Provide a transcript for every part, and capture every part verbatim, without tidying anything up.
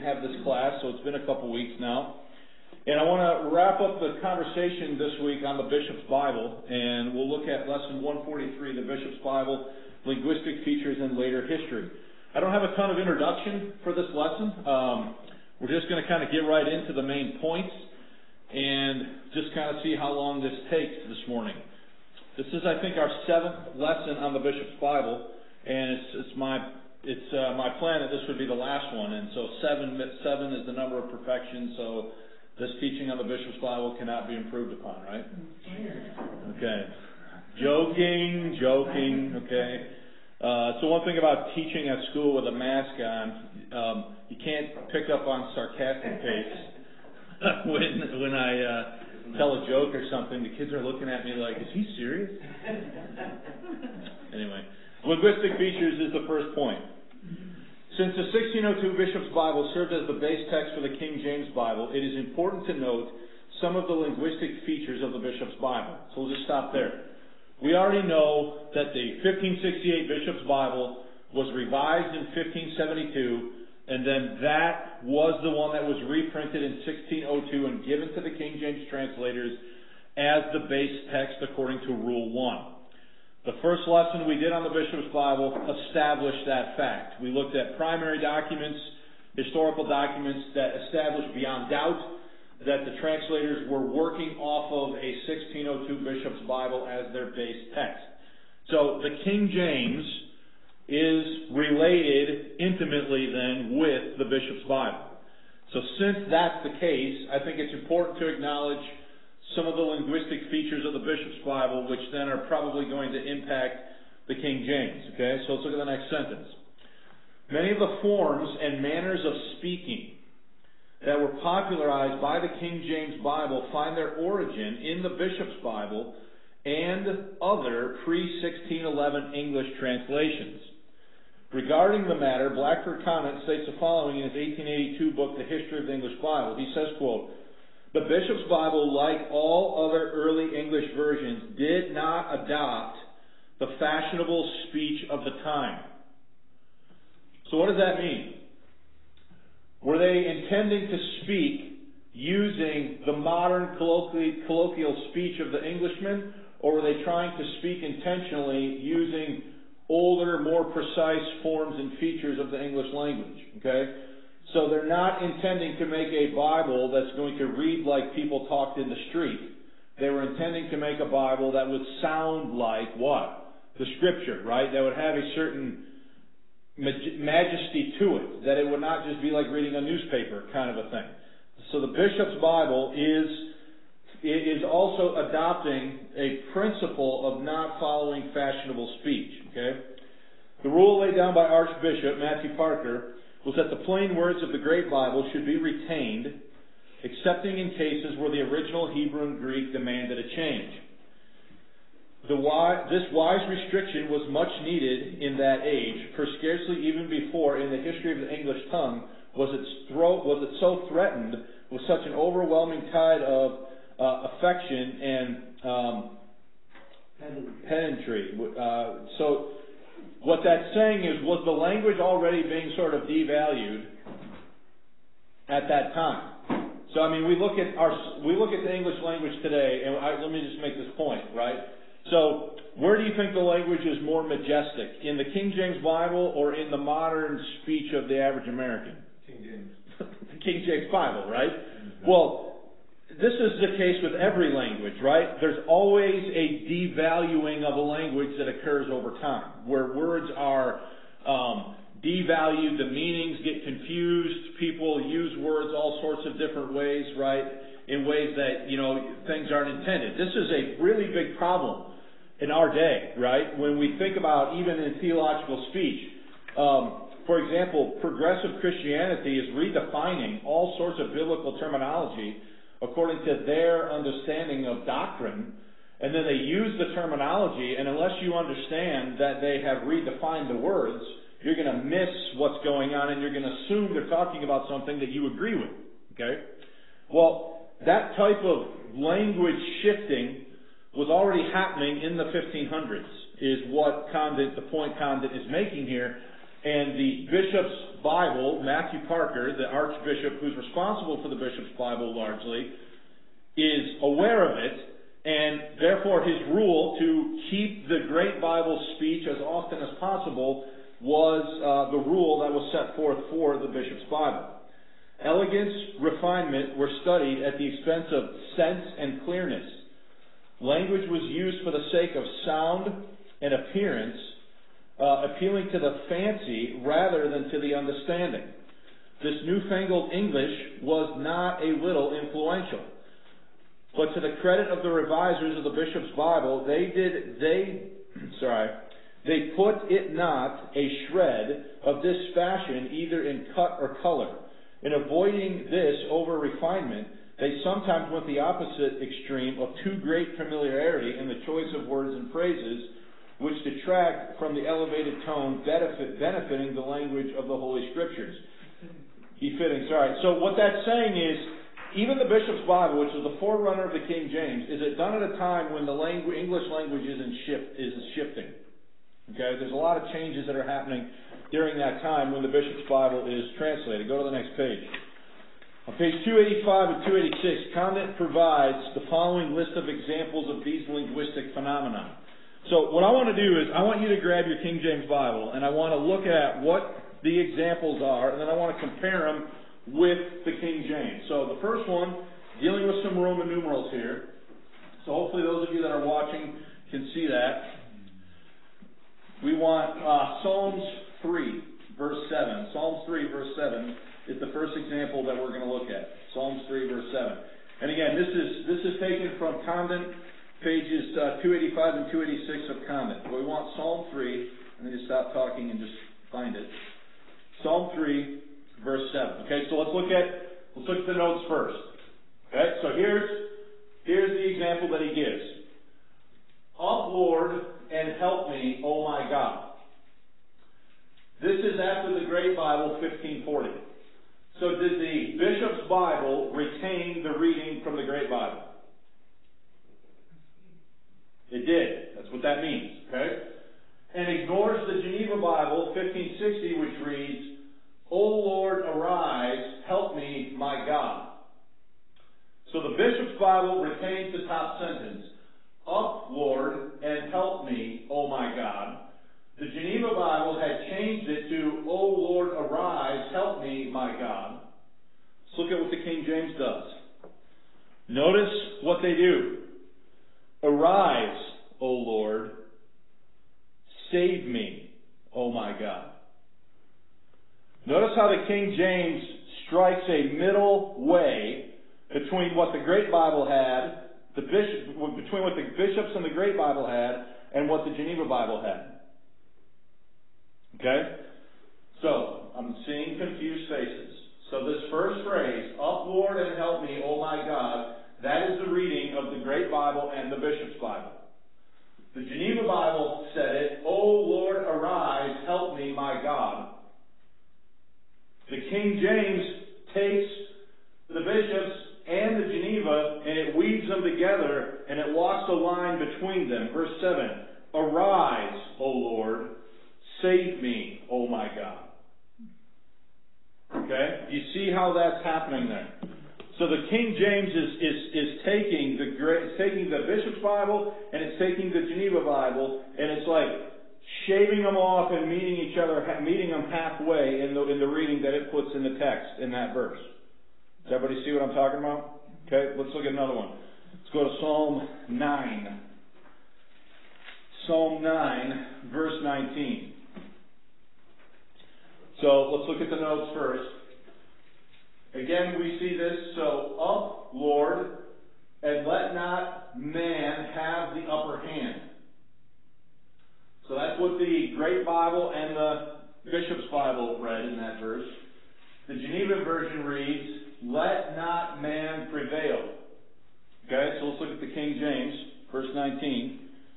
didn't have this class, so it's been a couple weeks now. And I want to wrap up the conversation this week on the Bishop's Bible, and we'll look at lesson one forty-three, the Bishop's Bible, linguistic features and later history. I don't have a ton of introduction for this lesson. Um, we're just going to kind of get right into the main points and just kind of see how long this takes this morning. This is, I think, our seventh lesson on the Bishop's Bible, and it's, it's my it's uh, my plan that this would be the last one. And so seven seven is the number of perfection. So this teaching on the Bishop's Bible cannot be improved upon, right? Okay. Joking, joking, okay. Uh, so one thing about teaching at school with a mask on, um, you can't pick up on sarcastic face. when when I uh, tell a joke or something, the kids are looking at me like, is he serious? Anyway, linguistic features is the first point. Since the sixteen oh two Bishop's Bible served as the base text for the King James Bible, it is important to note some of the linguistic features of the Bishop's Bible. So we'll just stop there. We already know that the fifteen sixty-eight Bishop's Bible was revised in fifteen seventy-two, and then that was the one that was reprinted in sixteen oh two and given to the King James translators as the base text according to Rule one. The first lesson we did on the Bishop's Bible established that fact. We looked at primary documents, historical documents that established beyond doubt that the translators were working off of a sixteen oh two Bishop's Bible as their base text. So the King James is related intimately then with the Bishop's Bible. So since that's the case, I think it's important to acknowledge some of the linguistic features of the Bishop's Bible, which then are probably going to impact the King James. Okay, so let's look at the next sentence. Many of the forms and manners of speaking that were popularized by the King James Bible find their origin in the Bishop's Bible and other pre sixteen eleven English translations. Regarding the matter, Blackford Conant states the following in his eighteen eighty-two book, The History of the English Bible. He says, quote, "The Bishop's Bible, like all other early English versions, did not adopt the fashionable speech of the time." So what does that mean? Were they intending to speak using the modern colloquial speech of the Englishman, or were they trying to speak intentionally using older, more precise forms and features of the English language? Okay? So they're not intending to make a Bible that's going to read like people talked in the street. They were intending to make a Bible that would sound like what? The Scripture, right? That would have a certain majesty to it. That it would not just be like reading a newspaper kind of a thing. So the Bishop's Bible is, is also adopting a principle of not following fashionable speech. Okay? The rule laid down by Archbishop Matthew Parker was that the plain words of the Great Bible should be retained, excepting in cases where the original Hebrew and Greek demanded a change. The wise, this wise restriction was much needed in that age, for scarcely even before in the history of the English tongue was it, thro- was it so threatened with such an overwhelming tide of uh, affection and um, pedantry. Uh, so what that's saying is, was the language already being sort of devalued at that time? So I mean, we look at our we look at the English language today, and I, let me just make this point, right? So where do you think the language is more majestic, in the King James Bible or in the modern speech of the average American? King James. The King James Bible, right? Mm-hmm. Well, this is the case with every language, right? There's always a devaluing of a language that occurs over time, where words are um, devalued, the meanings get confused, people use words all sorts of different ways, right, in ways that, you know, things aren't intended. This is a really big problem in our day, right, when we think about even in theological speech. Um, for example, progressive Christianity is redefining all sorts of biblical terminology according to their understanding of doctrine, and then they use the terminology, and unless you understand that they have redefined the words, you're going to miss what's going on, and you're going to assume they're talking about something that you agree with. Okay? Well, that type of language shifting was already happening in the fifteen hundreds, is what Condit, the point Condit is making here. And the bishop's Bible, Matthew Parker, the archbishop who's responsible for the bishop's Bible largely, is aware of it, and therefore his rule to keep the Great Bible speech as often as possible was uh, the rule that was set forth for the bishop's Bible. Elegance, refinement were studied at the expense of sense and clearness. Language was used for the sake of sound and appearance, uh, appealing to the fancy rather than to the understanding. This newfangled English was not a little influential. But to the credit of the revisers of the bishop's Bible, they did, they, sorry, they put it not a shred of this fashion either in cut or color. In avoiding this over refinement, they sometimes went the opposite extreme of too great familiarity in the choice of words and phrases, which detract from the elevated tone benefit, benefiting the language of the Holy Scriptures. Befitting, sorry. So what that's saying is, even the bishop's Bible, which is the forerunner of the King James, is it done at a time when the langu- English language isn't, shift, isn't shifting. Okay, there's a lot of changes that are happening during that time when the bishop's Bible is translated. Go to the next page. On page two eighty-five and two eighty-six, Condit provides the following list of examples of these linguistic phenomena. So what I want to do is I want you to grab your King James Bible and I want to look at what the examples are, and then I want to compare them with the King James. So the first one, dealing with some Roman numerals here. So hopefully those of you that are watching can see that. We want uh, Psalms three, verse seven. Psalms three, verse seven is the first example that we're going to look at. Psalms three, verse seven. And again, this is this is taken from Condit, pages uh, two eighty-five and two eighty-six of Condit. But we want Psalm three. I need to stop talking and just find it. Psalm three, verse seven. Okay, so let's look at let's look at the notes first. Okay, so here's here's the example that he gives. Up, Lord, and help me, O my God. This is after the Great Bible, fifteen forty. So did the bishop's Bible retain the reading from the Great Bible? It did. That's what that means. Okay? And ignores the Geneva Bible, fifteen sixty, which reads, O Lord, arise, help me, my God. So the bishop's Bible retains the top sentence. Up, Lord, and help me, O my God. The Geneva Bible had changed it to, O Lord, arise, help me, my God. Let's look at what the King James does. Notice what they do. Arise, O Lord, save me, O my God. Notice how the King James strikes a middle way between what the Great Bible had, the bishop, between what the bishops and the Great Bible had, and what the Geneva Bible had. Okay? So, I'm seeing confused faces. So this first phrase, up, Lord, and help me, O my God, that is the reading of the Great Bible and the bishop's Bible. The Geneva Bible said it, O Lord, arise, help me, my God. The King James takes the bishops and the Geneva, and it weaves them together, and it walks a line between them. Verse seven, arise, O Lord, save me, O my God. Okay? You see how that's happening there? So the King James is, is, is taking the great, taking the bishop's Bible, and it's taking the Geneva Bible, and it's like shaving them off and meeting each other, meeting them halfway in the, in the reading that it puts in the text in that verse. Does everybody see what I'm talking about? Okay, let's look at another one. Let's go to Psalm nine. Psalm nine, verse nineteen. So let's look at the notes first. Again, we see this. So, up, Lord, and let not man have the upper hand. So that's what the Great Bible and the Bishop's Bible read in that verse. The Geneva version reads, let not man prevail. Okay, so let's look at the King James, verse nineteen.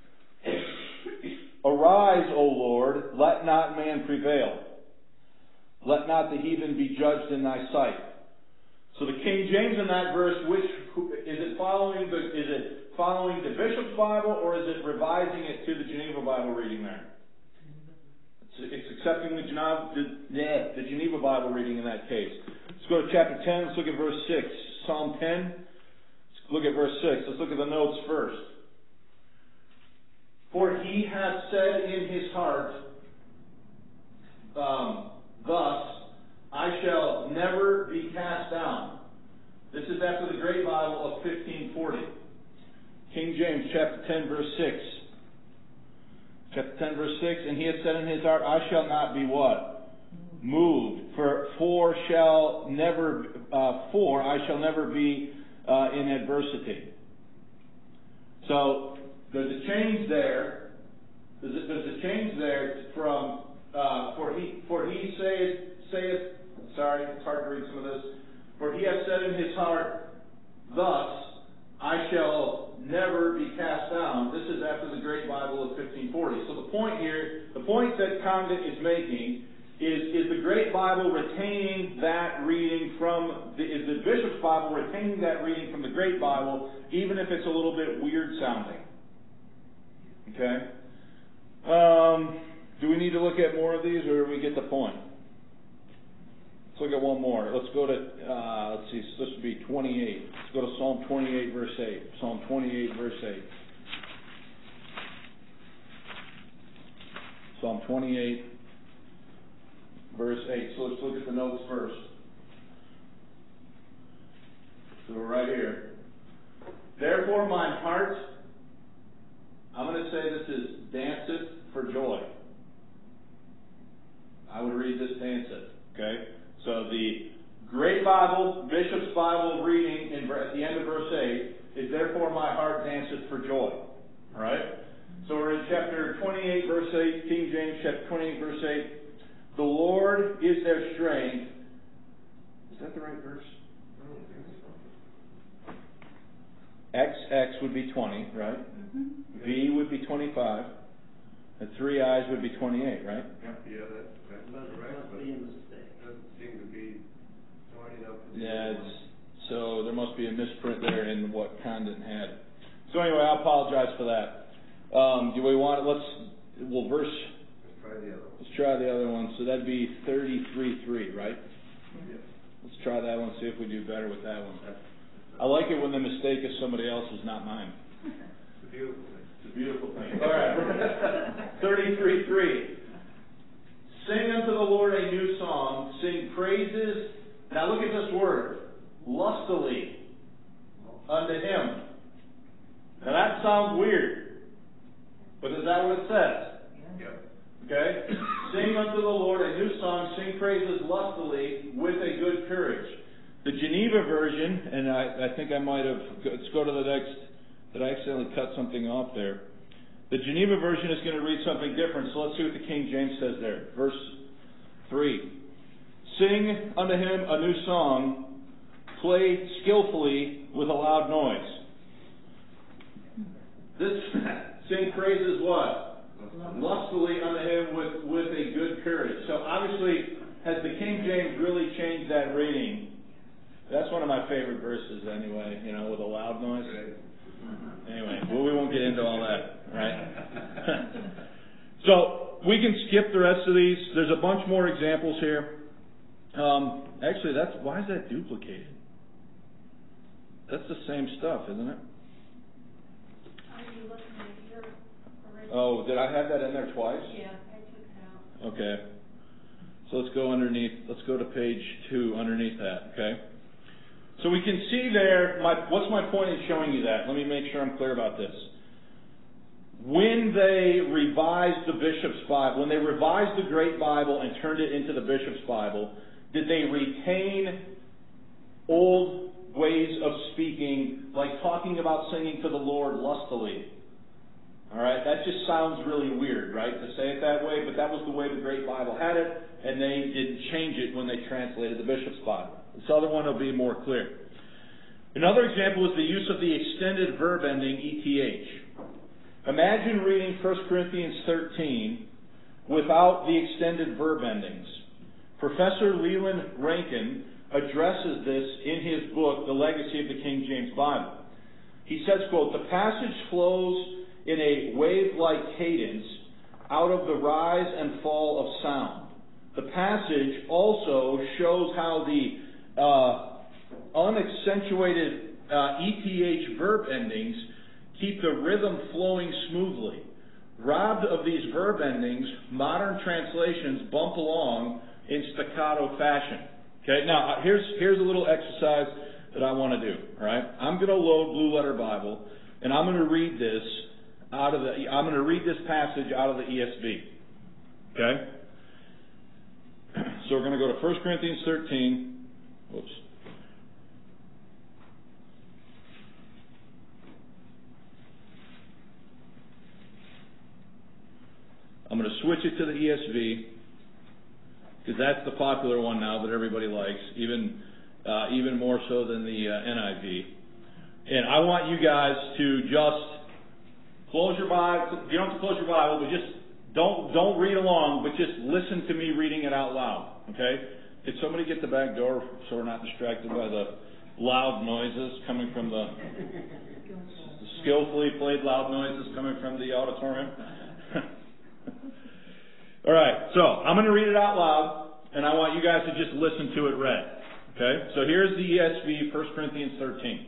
Arise, O Lord, let not man prevail. Let not the heathen be judged in thy sight. So the King James in that verse, which is it following the is it following the Bishop's Bible, or is it revising it to the Geneva Bible reading there? It's It's accepting the Geneva, the, the Geneva Bible reading in that case. Let's go to chapter ten. Let's look at verse six. Psalm ten. Let's look at verse six. Let's look at the notes first. For he hath said in his heart, um, thus, I shall never be cast down. This is after the Great Bible of fifteen forty. King James chapter ten verse six. Chapter ten verse six, and he hath said in his heart, I shall not be what? Moved. For for shall never uh, for I shall never be uh, in adversity. So there's a change there. There's a, there's a change there from uh, for he for he saith saith sorry, it's hard to read some of this. For he hath said in his heart, thus I shall never be cast down. This is after the Great Bible of fifteen forty. So the point here, the point that Condon is making is, is the Great Bible retaining that reading from, the, is the Bishop's Bible retaining that reading from the Great Bible, even if it's a little bit weird sounding. Okay? Um, do we need to look at more of these, or do we get the point? Let's look at one more. Let's go to, uh, let's see, this would be twenty-eight. Let's go to Psalm twenty-eight, verse eight. Psalm twenty-eight, verse eight. Psalm twenty-eight, verse eight. So let's look at the notes first. So we're right here. Therefore mine heart, I'm going to say this is danceth for joy. I would read this danceth, okay? So the Great Bible, Bishop's Bible reading in, at the end of verse eight is, therefore my heart danceth for joy. All right? So we're in chapter twenty-eight, verse eight, King James, chapter twenty-eight, verse eight. The Lord is their strength. Is that the right verse? X, X would be twenty, right? Mm-hmm. V would be twenty-five. And three I's would be twenty-eight, right? Yeah, yeah that, that's not right, but it doesn't seem to be joining up. Yeah, it's, so there must be a misprint there in what Condon had. So anyway, I apologize for that. Um, do we want it? Let's, we'll verse. Let's try the other one. Let's try the other one. So that'd be thirty-three three, right? Yes. Let's try that one, see if we do better with that one. I like it when the mistake is somebody else's, not mine. It's a beautiful thing. It's a beautiful thing. All right. thirty-three three. Sing unto the Lord a new song. Sing praises. Now look at this word. Lustily unto Him. Now that sounds weird. But is that what it says? Yeah. Okay? Sing unto the Lord a new song. Sing praises lustily with a good courage. The Geneva version, and I, I think I might have, let's go to the next, did I accidentally cut something off there? The Geneva version is going to read something different, so let's see what the King James says there. Verse three. Sing unto Him a new song, play skillfully with a loud noise. This, sing praises what? Lustily unto Him with, with a good courage. So obviously, has the King James really changed that reading? That's one of my favorite verses anyway, you know, with a loud noise. Anyway, well, we won't get into all that, right? So, we can skip the rest of these. There's a bunch more examples here. Um, actually, that's why is that duplicated? That's the same stuff, isn't it? Are you looking at your original? Oh, did I have that in there twice? Yeah, I took it out. Okay. So let's go underneath, let's go to page two underneath that, okay? So we can see there, my, what's my point in showing you that? Let me make sure I'm clear about this. When they revised the Bishop's Bible, when they revised the Great Bible and turned it into the Bishop's Bible, did they retain old ways of speaking, like talking about singing to the Lord lustily? All right, that just sounds really weird, right, to say it that way, but that was the way the Great Bible had it, and they didn't change it when they translated the Bishop's Bible. This other one will be more clear. Another example is the use of the extended verb ending E T H. Imagine reading First Corinthians thirteen without the extended verb endings. Professor Leland Rankin addresses this in his book, The Legacy of the King James Bible. He says, quote, "The passage flows in a wave-like cadence out of the rise and fall of sound. The passage also shows how the uh, unaccentuated uh, E T H verb endings keep the rhythm flowing smoothly. Robbed of these verb endings, modern translations bump along in staccato fashion. Okay, now here's here's a little exercise that I want to do. All right, I'm going to load Blue Letter Bible, and I'm going to read this out of the. I'm going to read this passage out of the E S V. Okay, so we're going to go to First Corinthians thirteen. Whoops. I'm going to switch it to the E S V because that's the popular one now that everybody likes, even uh, even more so than the uh, N I V. And I want you guys to just close your Bible. You don't have to close your Bible, but just don't don't read along, but just listen to me reading it out loud. Okay? Did somebody get the back door so we're not distracted by the loud noises coming from the, the skillfully played loud noises coming from the auditorium? All right, so I'm going to read it out loud, and I want you guys to just listen to it read. Okay, so here's the E S V, First Corinthians thirteen.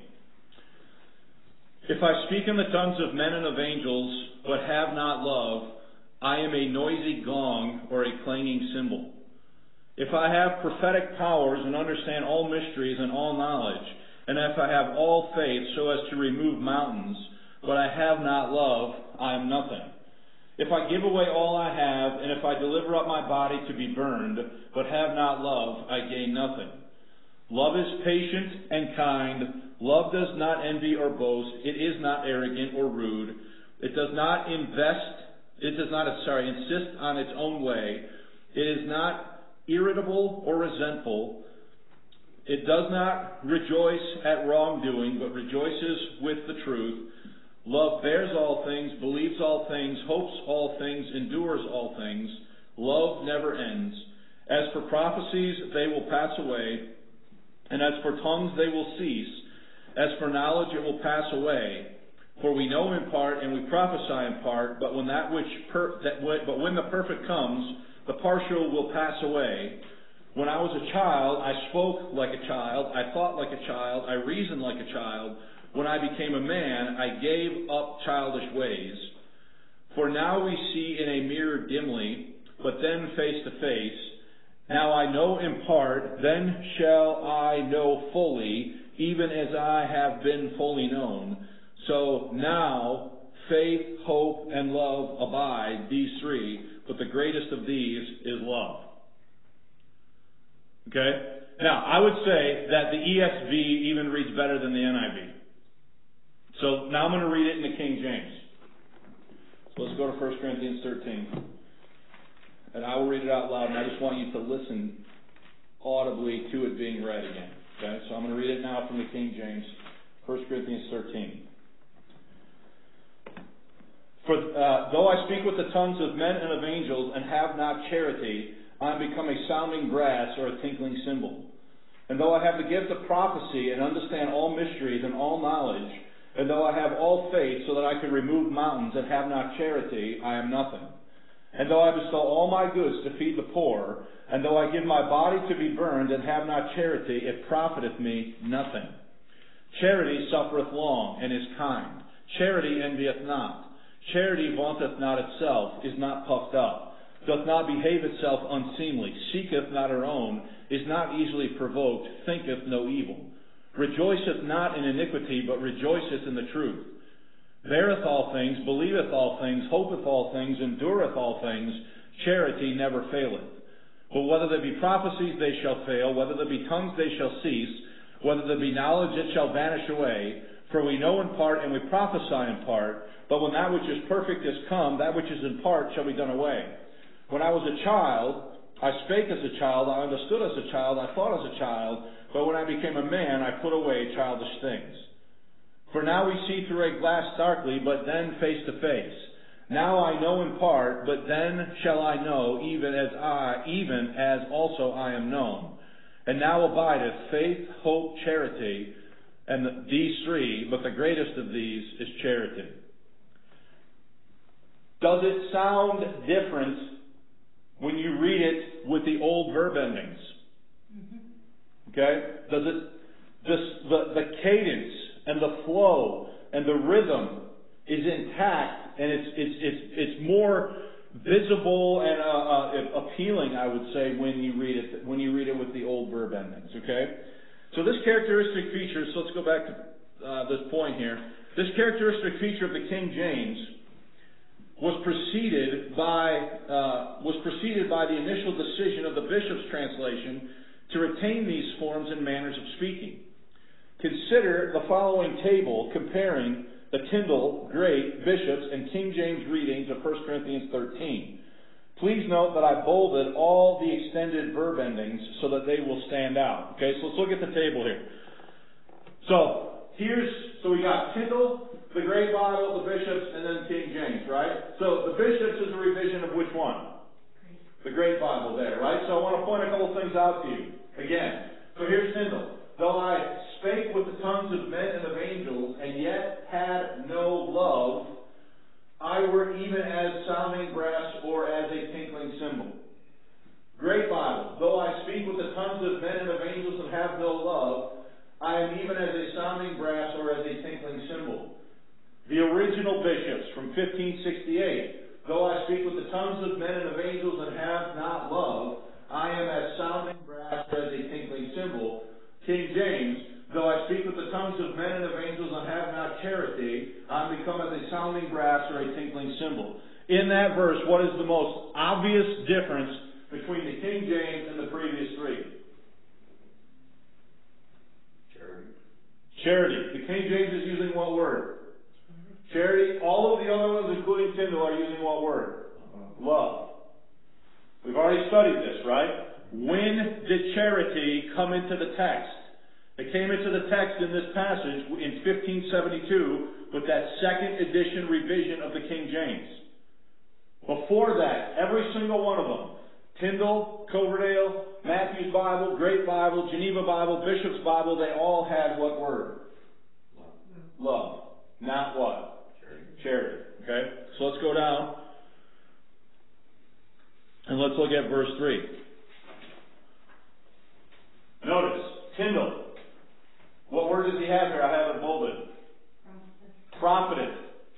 If I speak in the tongues of men and of angels, but have not love, I am a noisy gong or a clanging cymbal. If I have prophetic powers and understand all mysteries and all knowledge, and if I have all faith so as to remove mountains, but I have not love, I am nothing. If I give away all I have, and if I deliver up my body to be burned, but have not love, I gain nothing. Love is patient and kind. Love does not envy or boast. It is not arrogant or rude. It does not invest, it does not, sorry, insist on its own way. It is not irritable or resentful. It does not rejoice at wrongdoing, but rejoices with the truth. Love bears all things, believes all things, hopes all things, endures all things. Love never ends. As for prophecies, they will pass away, and as for tongues, they will cease. As for knowledge, it will pass away. For we know in part, and we prophesy in part. But when that which, per, that, but when the perfect comes, the partial will pass away. When I was a child, I spoke like a child, I thought like a child, I reasoned like a child. When I became a man, I gave up childish ways. For now we see in a mirror dimly, but then face to face. Now I know in part, then shall I know fully, even as I have been fully known. So now faith, hope, and love abide, these three, but the greatest of these is love. Okay? Now, I would say that the E S V even reads better than the N I V. So now I'm going to read it in the King James. So let's go to First Corinthians thirteen. And I will read it out loud, and I just want you to listen audibly to it being read again. Okay? So I'm going to read it now from the King James. First Corinthians thirteen. For uh, though I speak with the tongues of men and of angels and have not charity, I am become a sounding brass or a tinkling cymbal. And though I have the gift of prophecy and understand all mysteries and all knowledge, and though I have all faith so that I can remove mountains and have not charity, I am nothing. And though I bestow all my goods to feed the poor, and though I give my body to be burned and have not charity, it profiteth me nothing. Charity suffereth long and is kind. Charity envieth not. Charity vaunteth not itself, is not puffed up, doth not behave itself unseemly, seeketh not her own, is not easily provoked, thinketh no evil. Rejoiceth not in iniquity, but rejoiceth in the truth. Beareth all things, believeth all things, hopeth all things, endureth all things. Charity never faileth. But whether there be prophecies, they shall fail. Whether there be tongues, they shall cease. Whether there be knowledge, it shall vanish away. For we know in part, and we prophesy in part. But when that which is perfect is come, that which is in part shall be done away. When I was a child, I spake as a child, I understood as a child, I thought as a child. But when I became a man, I put away childish things. For now we see through a glass darkly, but then face to face. Now I know in part, but then shall I know, even as I, even as also I am known. And now abideth faith, hope, charity, and these three, but the greatest of these is charity. Does it sound different when you read it with the old verb endings? Okay? Does it, this, the, the cadence and the flow and the rhythm is intact, and it's, it's, it's, it's more visible and uh, uh, appealing, I would say, when you read it, when you read it with the old verb endings. Okay? So this characteristic feature, so let's go back to uh, this point here. This characteristic feature of the King James was preceded by uh, was preceded by the initial decision of the Bishop's translation to retain these forms and manners of speaking. Consider the following table comparing the Tyndale, Great, Bishop's, and King James readings of First Corinthians thirteen. Please note that I bolded all the extended verb endings so that they will stand out. Okay, so let's look at the table here. So here's so we got Tyndale, the Great Bible, the Bishop's, and then King James, right? So the Bishop's is a revision of which one? The Great Bible there, right? So I want to point a couple things out to you. Again, so here's Tyndale. Though I spake with the tongues of men and of angels, and yet had no love, I were even as sounding brass or as a tinkling cymbal. Great Bible. Though I speak with the tongues of men and of angels and have no love, I am even as a sounding brass or as a tinkling cymbal. The original Bishops from fifteen sixty-eight. Though I speak with the tongues of men and of angels and have not love, I am as sounding brass or as a tinkling cymbal. King James. Though I speak with the tongues of men and of angels and have not charity, I am become as a sounding brass or a tinkling cymbal. In that verse, what is the most obvious difference between the King James and the previous three? Charity. Charity. The King James is using what word? Charity. All of the other ones, including Tyndale, are using what word? Love. We've already studied this, right? When did charity come into the text? It came into the text in this passage in fifteen seventy-two with that second edition revision of the King James. Before that, every single one of them, Tyndale, Coverdale, Matthew's Bible, Great Bible, Geneva Bible, Bishop's Bible, they all had what word? Love. Love. Not what? Charity. Charity. Okay? So let's go down and let's look at verse three. Notice, Tyndale. What word does he have here? I have it bolded. Profited.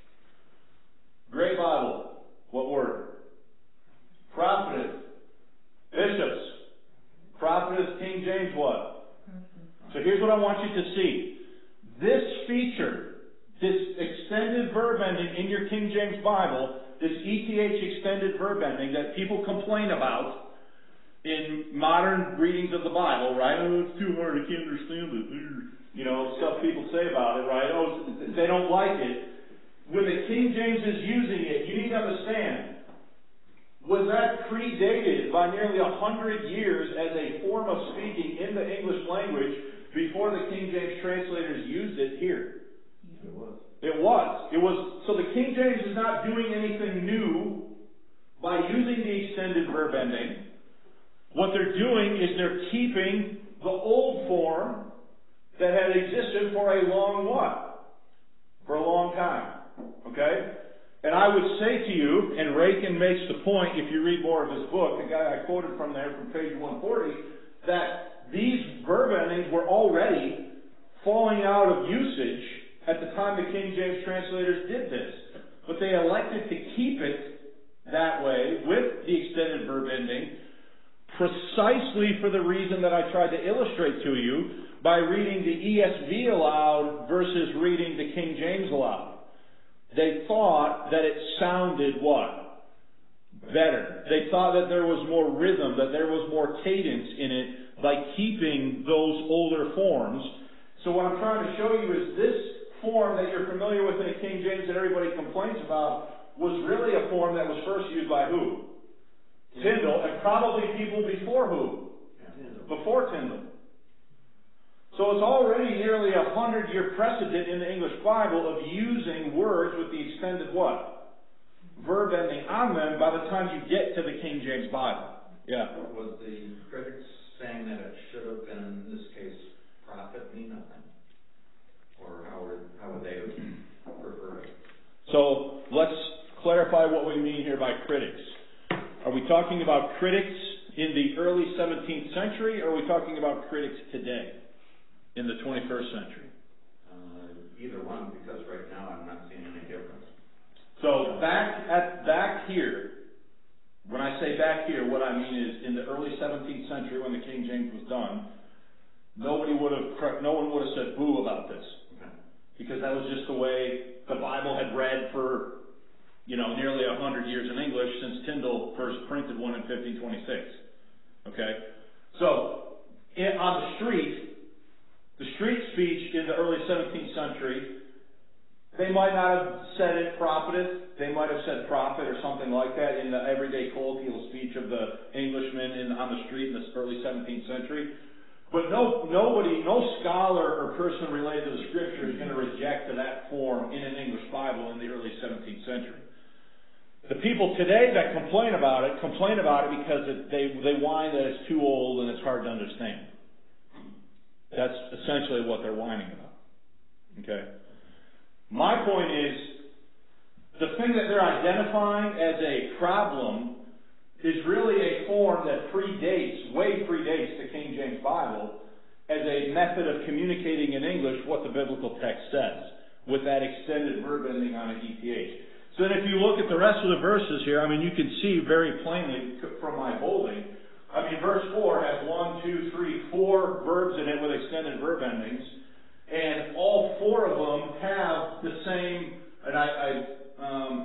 Great Bible. What word? Profited. Bishops. Profited. King James what? So here's what I want you to see. This feature, this extended verb ending in your King James Bible, this E T H extended verb ending that people complain about in modern readings of the Bible, right? Oh, it's too hard. I can't understand it. You know, stuff people say about it, right? Oh, they don't like it. When the King James is using it, you need to understand, was that predated by nearly a hundred years as a form of speaking in the English language before the King James translators used it here? It was. It was. It was. So the King James is not doing anything new by using the extended verb ending. What they're doing is they're keeping the old form that had existed for a long what? For a long time. Okay? And I would say to you, and Rakin makes the point if you read more of his book, the guy I quoted from there from page one forty, that these verb endings were already falling out of usage at the time the King James translators did this. But they elected to keep it that way with the extended verb ending precisely for the reason that I tried to illustrate to you by reading the E S V aloud versus reading the King James aloud. They thought that it sounded what? Better. They thought that there was more rhythm, that there was more cadence in it by keeping those older forms. So what I'm trying to show you is this form that you're familiar with in the King James that everybody complains about was really a form that was first used by who? Tyndale, and probably people before who? Tyndale. Before Tyndale. So it's already nearly a hundred-year precedent in the English Bible of using words with the extended what? Verb ending on them by the time you get to the King James Bible. Yeah. Was the critics saying that it should have been, in this case, profit mean nothing? Or how would, how would they prefer it? So let's clarify what we by critics. Are we talking about critics in the early seventeenth century, or are we talking about critics today in the twenty-first century? Uh, either one, because right now I'm not seeing any difference. So back at back here, when I say back here, what I mean is in the early seventeenth century when the King James was done, nobody would have, no one would have said boo about this, Okay. because that was just the way the Bible had read for, you know, nearly a hundred years in English since Tyndale first printed one in fifteen twenty-six. Okay, so in, on the street, the street speech in the early seventeenth century, they might not have said it propheteth, they might have said prophet or something like that in the everyday colloquial speech of the Englishmen in, on the street in the early seventeenth century. But no, nobody, no scholar or person related to the Scripture is going to reject to that form in an English Bible in the early seventeenth century. The people today that complain about it, complain about it because it, they, they whine that it's too old and it's hard to understand. That's essentially what they're whining about. Okay? My point is, the thing that they're identifying as a problem is really a form that predates, way predates the King James Bible as a method of communicating in English what the biblical text says, with that extended verb ending on an E T H. So then if you look at the rest of the verses here, I mean, you can see very plainly from my bolding, I mean, verse four has one, two, three, four verbs in it with extended verb endings, and all four of them have the same, and I, I um,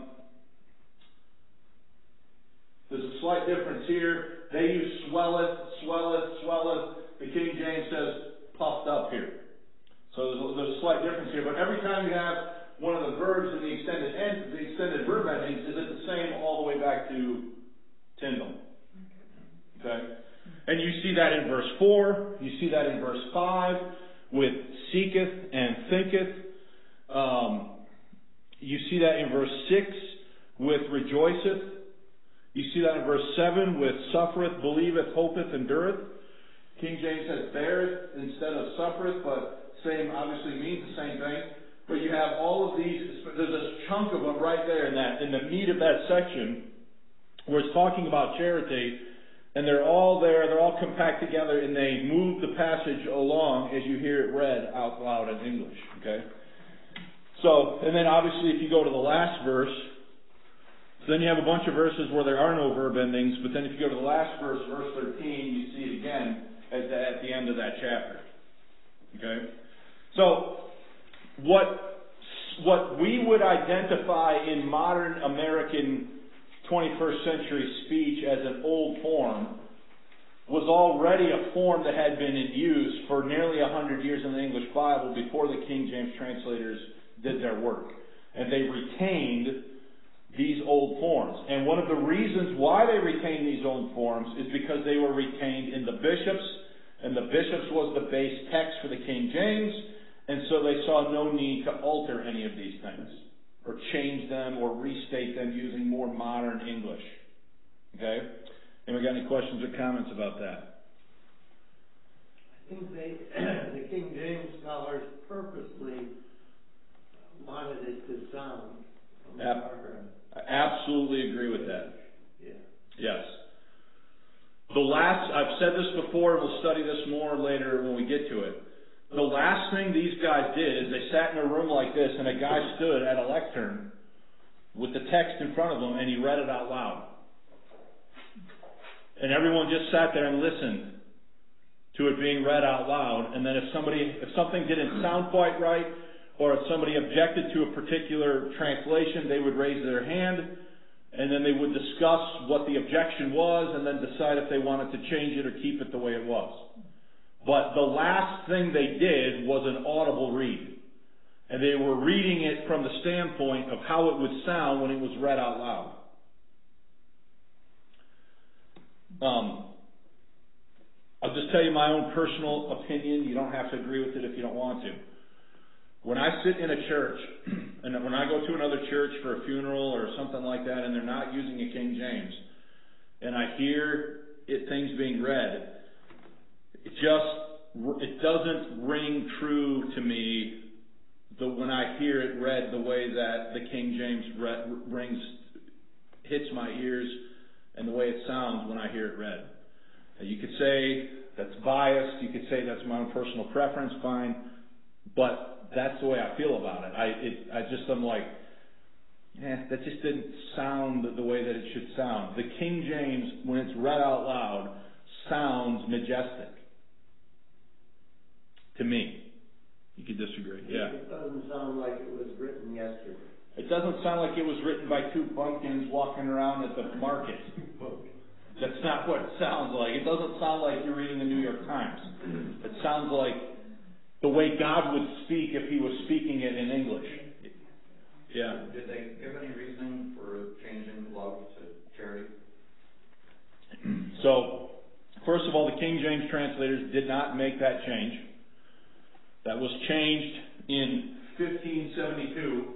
there's a slight difference here. They use swelleth, swelleth, swelleth. The King James says puffed up here. So there's a, there's a slight difference here. But every time you have one of the verbs in the extended end, the extended verb endings, is it the same all the way back to Tyndale? Okay? And you see that in verse four. You see that in verse five with seeketh and thinketh. Um, you see that in verse six with rejoiceth. You see that in verse seven with suffereth, believeth, hopeth, endureth. King James says beareth instead of suffereth, but same obviously means the same thing. But you have all of these, there's a chunk of them right there in that, in the meat of that section, where it's talking about charity, and they're all there, they're all compact together, and they move the passage along as you hear it read out loud in English. Okay? So, and then obviously if you go to the last verse, so then you have a bunch of verses where there are no verb endings, but then if you go to the last verse, verse thirteen, you see it again at the, at the end of that chapter. Okay? So, what, what we would identify in modern American twenty-first century speech as an old form was already a form that had been in use for nearly a hundred years in the English Bible before the King James translators did their work. And they retained these old forms. And one of the reasons why they retained these old forms is because they were retained in the bishops, and the bishops was the base text for the King James, and so they saw no need to alter any of these things, or change them, or restate them using more modern English. Okay? Anyone got any questions or comments about that? I think they, the King James scholars purposely wanted it to sound Ab- I absolutely agree with that. Yeah. Yes. The last, I've said this before, we'll study this more later when we get to it. The last thing these guys did is they sat in a room like this and a guy stood at a lectern with the text in front of him and he read it out loud. And everyone just sat there and listened to it being read out loud. And then if somebody, if something didn't sound quite right, or if somebody objected to a particular translation, they would raise their hand, and then they would discuss what the objection was, and then decide if they wanted to change it or keep it the way it was. But the last thing they did was an audible read. And they were reading it from the standpoint of how it would sound when it was read out loud. Um, I'll just tell you my own personal opinion. You don't have to agree with it if you don't want to. When I sit in a church, and when I go to another church for a funeral or something like that, and they're not using a King James, and I hear it, things being read, it just, it doesn't ring true to me the, when I hear it read the way that the King James read, rings hits my ears and the way it sounds when I hear it read. Now, you could say that's biased. You could say that's my own personal preference. Fine, but that's the way I feel about it. I it I just I'm like, eh, that just didn't sound the way that it should sound. The King James, when it's read out loud, sounds majestic to me. You could disagree. Yeah. It doesn't sound like it was written yesterday. It doesn't sound like it was written by two bumpkins walking around at the market. That's not what it sounds like. It doesn't sound like you're reading the New York Times. It sounds like the way God would speak if He was speaking it in English. Yeah. Did they give any reasoning for changing love to charity? So, first of all, the King James translators did not make that change. That was changed in fifteen seventy-two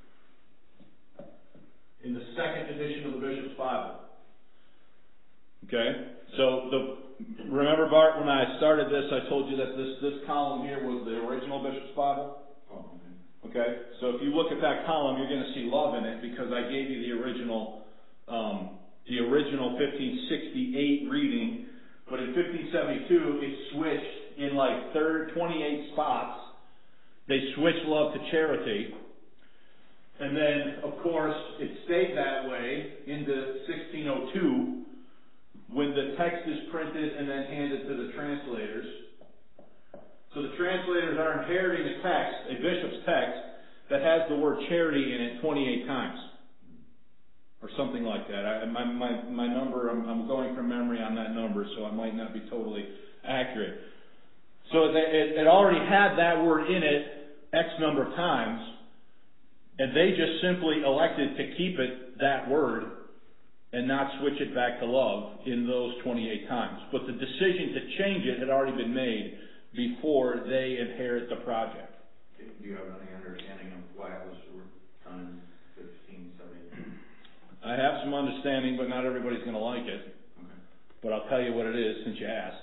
in the second edition of the Bishop's Bible. Okay? So, the, remember, Bart, when I started this, I told you that this, this column here was the original Bishop's Bible? Oh, okay. Okay? So, if you look at that column, you're going to see love in it because I gave you the original, um, the original fifteen sixty-eight reading. But in fifteen seventy-two, it switched in like third, twenty-eight spots. They switched love to charity. And then, of course, it stayed that way into sixteen oh two when the text is printed and then handed to the translators. So the translators are inheriting a text, a bishop's text, that has the word charity in it twenty-eight times. Or something like that. I, my, my, my number, I'm, I'm going from memory on that number, so I might not be totally accurate. So they, it, it already had that word in it X number of times, and they just simply elected to keep it, that word, and not switch it back to love in those twenty-eight times. But the decision to change it had already been made before they inherit the project. Do you have any understanding of why it was done in fifteen seventy-two? I have some understanding, but not everybody's going to like it. Okay. But I'll tell you what it is since you asked.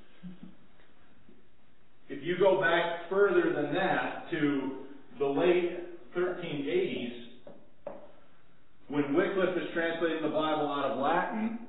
If you go back further than that to the late thirteen eighties, when Wycliffe is translating the Bible out of Latin,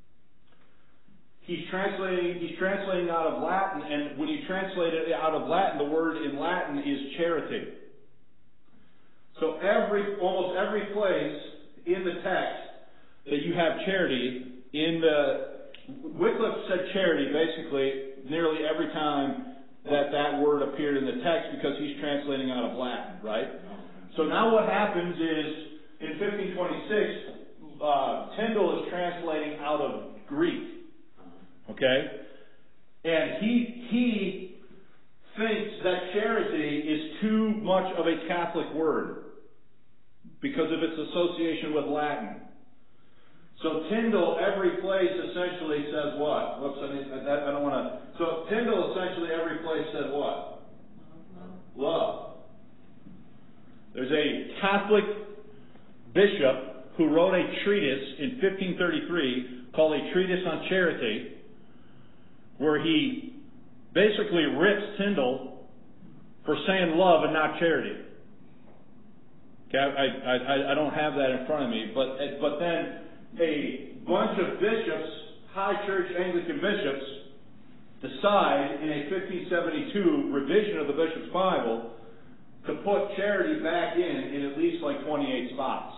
he's translating he's translating out of Latin, and when he translated it out of Latin, the word in Latin is charity. So every almost every place in the text that you have charity, in the Wycliffe said charity basically nearly every time that that word appeared in the text because he's translating out of Latin, right? So now what happens is in fifteen twenty-six, uh, Tyndale is translating out of Greek, okay, and he he thinks that charity is too much of a Catholic word because of its association with Latin. So Tyndale, every place essentially says what? Whoops, I, mean, I, I don't want to. So Tyndale essentially every place said what? Love. There's a Catholic bishop who wrote a treatise in fifteen thirty-three called A Treatise on Charity, where he basically rips Tyndale for saying love and not charity. Okay, I, I, I don't have that in front of me, but but then a bunch of bishops, high church Anglican bishops, decide in a fifteen seventy-two revision of the Bishop's Bible to put charity back in in at least like twenty-eight spots.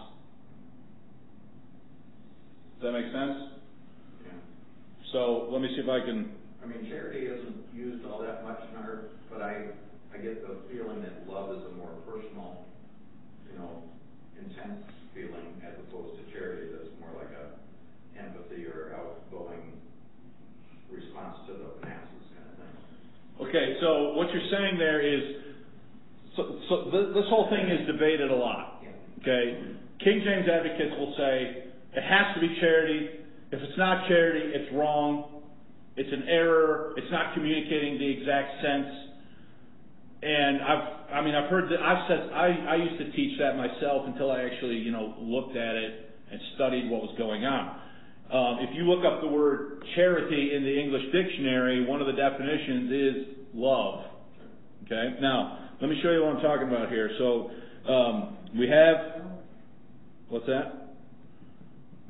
Does that make sense? Yeah. So let me see if I can. I mean, charity isn't used all that much in art, but I I get the feeling that love is a more personal, you know, intense feeling as opposed to charity that's more like a empathy or outgoing response to the masses kind of thing. Okay, so what you're saying there is, so, so th- this whole thing is debated a lot. Yeah. Okay, King James advocates will say it has to be charity. If it's not charity, it's wrong. It's an error. It's not communicating the exact sense. And I've, I mean, I've heard that. I've said I, I used to teach that myself until I actually, you know, looked at it and studied what was going on. Um, if you look up the word charity in the English dictionary, one of the definitions is love. Okay. Now, let me show you what I'm talking about here. So um, we have, what's that?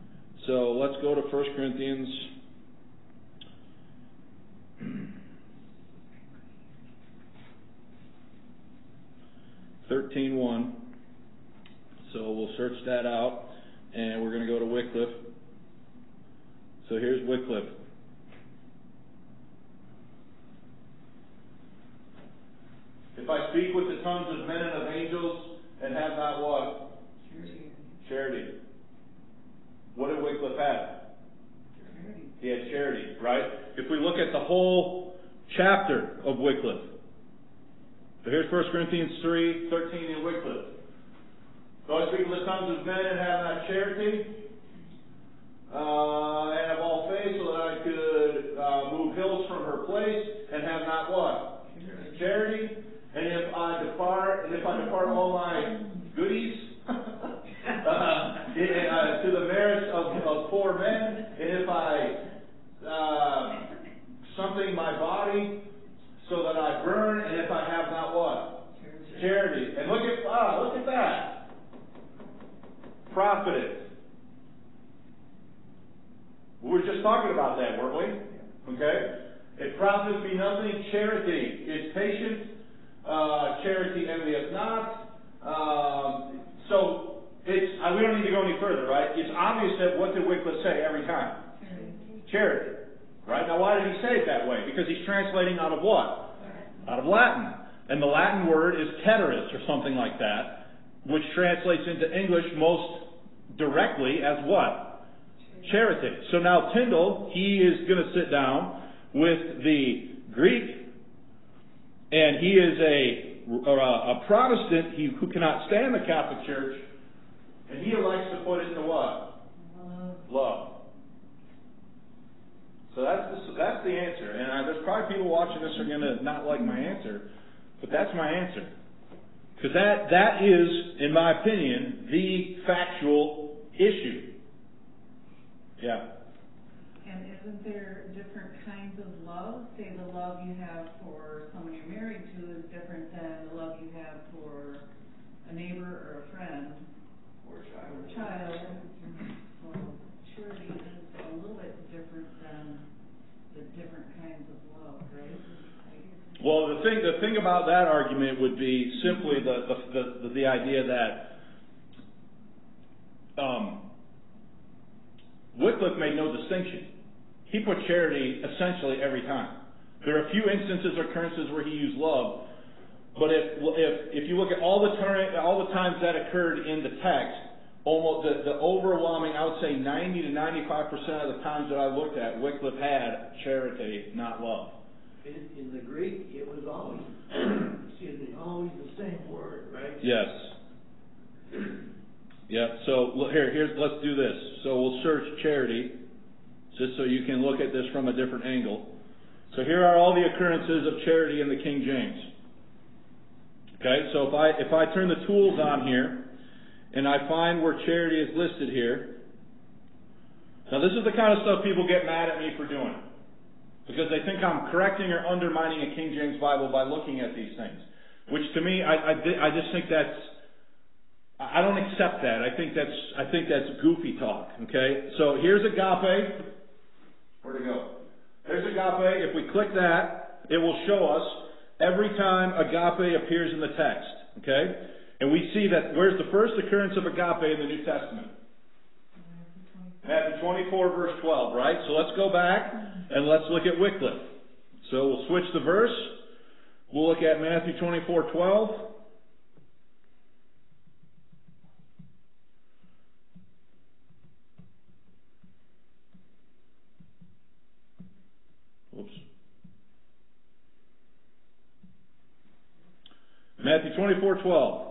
So let's go to First Corinthians thirteen one. So we'll search that out, and we're going to go to Wycliffe. So here's Wycliffe. If I speak with the tongues of men and of angels and have not what? Charity. Charity. What did Wycliffe have? Charity. He had charity, right? If we look at the whole chapter of Wycliffe. So here's First Corinthians three thirteen in Wycliffe. Though I speak with the tongues of men and have not charity, uh, and of all faith, so that I could uh, move hills from her place, and have not what? Charity. Charity. And if I depart, and if I depart all my goodies uh, in, uh, to the merits of, of poor men, and if I uh, something my body so that I burn, and if I have not what? Charity. Charity. And look at ah, look at that. Profited. We were just talking about that, weren't we? Okay? It profiteth me nothing. Charity is patient. Uh, charity envieth not. Um, so it's uh, we don't need to go any further, right? It's obvious that what did Wycliffe say every time? Charity. Charity. Right? Now why did he say it that way? Because he's translating out of what? Out of Latin. And the Latin word is ceteris or something like that, which translates into English most directly as what? Charity. So now Tyndale, he is going to sit down with the Greek, and he is a, a, a Protestant he, who cannot stand the Catholic Church, and he elects to put it into what? Love. Love. So that's the, that's the answer. And uh, there's probably people watching this who are going to not like my answer, but that's my answer. Because that, that is, in my opinion, the factual issue. Yeah. And isn't there different kinds of love? Say the love you have for someone you're married to is different than the love you have for a neighbor or a friend Or or child. a child. So charity is a little bit different than the different kinds of love, right? Well, the thing the thing about that argument would be simply the the the, the idea that um, Wycliffe made no distinction. He put charity essentially every time. There are a few instances or occurrences where he used love, but if if if you look at all the turn, all the times that occurred in the text, almost the, the overwhelming, I would say ninety to ninety-five percent of the times that I looked at, Wycliffe had charity, not love. In, in the Greek, it was always, excuse me, always the same word, right? Yes. Yep. So look, here, here's let's do this. So we'll search charity, just so you can look at this from a different angle. So here are all the occurrences of charity in the King James. Okay. So if I if I turn the tools on here, and I find where charity is listed here. Now this is the kind of stuff people get mad at me for doing, because they think I'm correcting or undermining a King James Bible by looking at these things. Which to me, I, I, I just think that's, I don't accept that. I think that's, I think that's goofy talk. Okay? So here's agape. Where'd it go? There's agape. If we click that, it will show us every time agape appears in the text. Okay? And we see that, where's the first occurrence of agape in the New Testament? Matthew twenty-four, verse twelve, right? So let's go back and let's look at Wycliffe. So we'll switch the verse. We'll look at Matthew twenty-four, twelve. Oops. Matthew twenty-four, twelve.